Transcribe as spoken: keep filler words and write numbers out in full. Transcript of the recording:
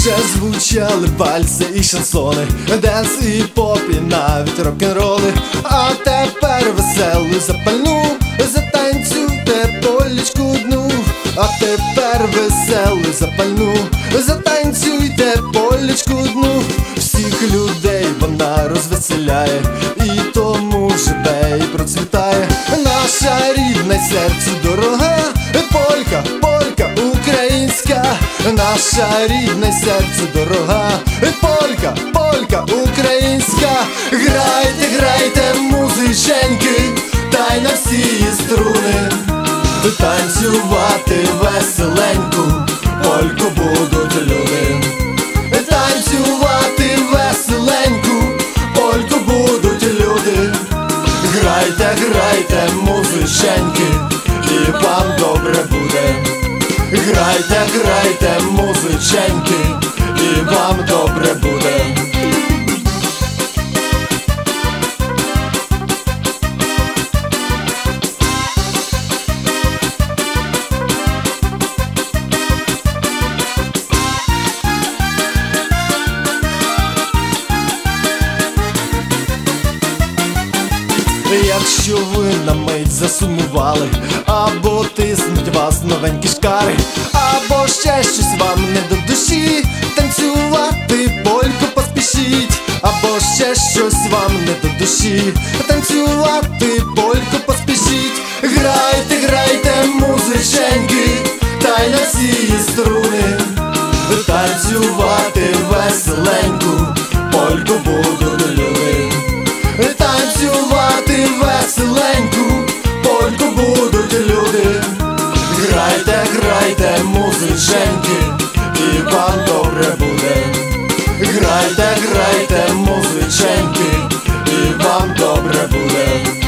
Раніше звучали вальси і шансони, денс і поп, і навіть рок-н-роли. А тепер веселу запальну затанцюйте полічку дну. А тепер веселу запальну затанцюйте полічку дну. Всіх людей вона розвеселяє, і тому живе і процвітає. Наша рідна й серцю дорога полька, полька українська. Наша рідна й серцю дорога полька, полька українська. Грайте, грайте, музиченьки, та й на всі струни. Танцювати веселеньку польку будуть люди. Танцювати веселеньку польку будуть люди. Грайте, грайте, музиченьки, і вам добре буде. Грайте, грайте, музиченьки, і вам добре буде. Якщо ви на мить засумували, або тиснуть вас новенькі шкари, або ще щось вам не до душі, танцювати польку поспішіть. Або ще щось вам не до душі, танцювати польку поспішіть. Грайте, грайте, музиченьки, та й на всі струни. Танцювати веселеньку польку будуть люди. Танцювати веселеньку польку будуть люди. Грайте, грайте, музиченьки, і вам добре буде. Грайте, грайте, музиченьки, і вам добре буде.